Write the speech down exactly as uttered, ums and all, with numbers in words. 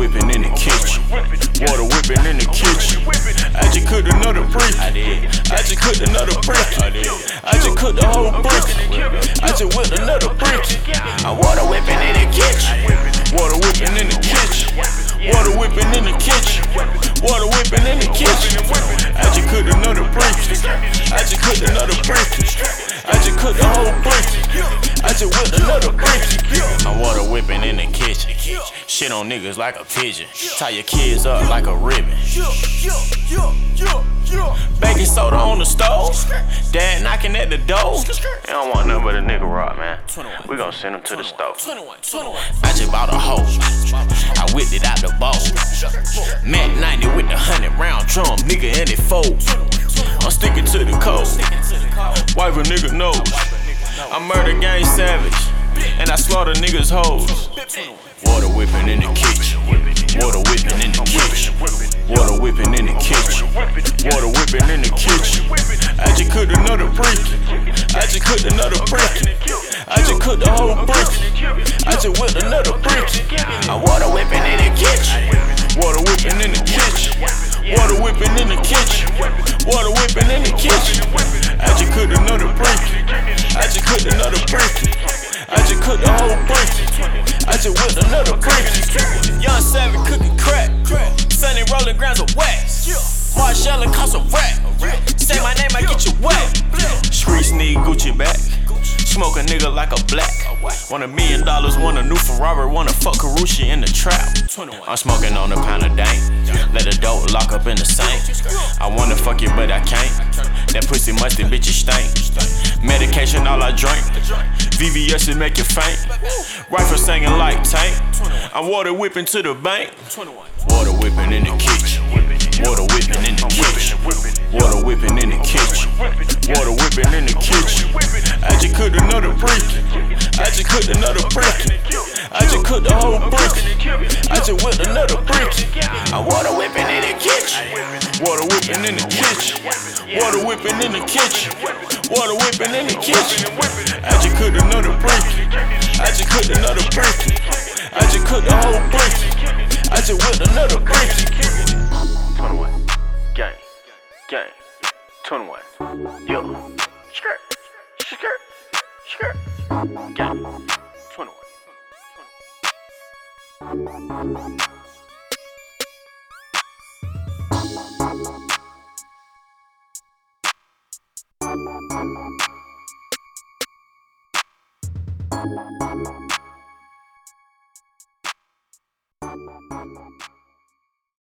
whipping in the kitchen. Water whipping in the kitchen. I just cooked another brick. I did. I just cooked another brick. I did. I just cooked the whole brick. I just whipped another brick. I'm water whipping in the kitchen. Water whipping in the kitchen. Water whipping in the kitchen. Water whipping in the kitchen. I just cooked another brick. I just cooked another brick. I just cooked the whole brick. I just whipped another brick. I'm water whipping in the kitchen. Shit on niggas like a pigeon. Tie your kids up like a ribbon. Baking soda on the stove. Dad knocking at the door. They don't want nothing but a nigga rock, man. We gon' send him to the stove. I just bought a hoe. I whipped it out the bowl. Mac ninety with the hundred round drum, nigga, and it folds. I'm sticking to the code. Wipe a nigga nose. I'm murder gang savage, and I slaughter niggas' hoes. Water whipping in the kitchen. Water whipping in the kitchen. Water whipping in the kitchen. Water whipping in the kitchen. I just cooked another brick. I just cooked another brick. I just cooked the whole brick. I just whipped another brick. I'm water whipping in the kitchen. Water whipping in the kitchen. Water whipping in the kitchen. Water whipping in the kitchen. I just cooked another brick. I just cooked another brick. I just cooked the whole brick. I just whipped another brick. Young Savage cooking crack. Sunny rolling grams of wax. Marshall cost a rack. Say my name, I get you wet. Streets need Gucci back. Smoke a nigga like a black. Want a million dollars, want a new Ferrari, want a fuck Karushi in the trap. I'm smoking on a pound of dank. Let the dope lock up in the sink. I wanna fuck you, but I can't. That pussy musty, bitch, it stink. Medication, all I drink. V V S will make you faint. Rifle singing like tank. I'm water whipping to the bank. Water whipping in the kitchen. Water whipping in the kitchen. Water whipping in the kitchen. Water whipping in the kitchen. I just cooked another brick. I just cooked another brick. I just cooked the whole brick. I just whipped another brick. I'm water whipping in the kitchen. Water whipping in the kitchen. Water whipping in the kitchen. Water whipping in the kitchen. I just cooked another brick. I just cooked another brick. I just cooked the whole brick. I just whipped another brick. twenty-one, gang, gang, twenty-one, yo, skirt, skirt, skirt, gang, twenty-one. Thank you.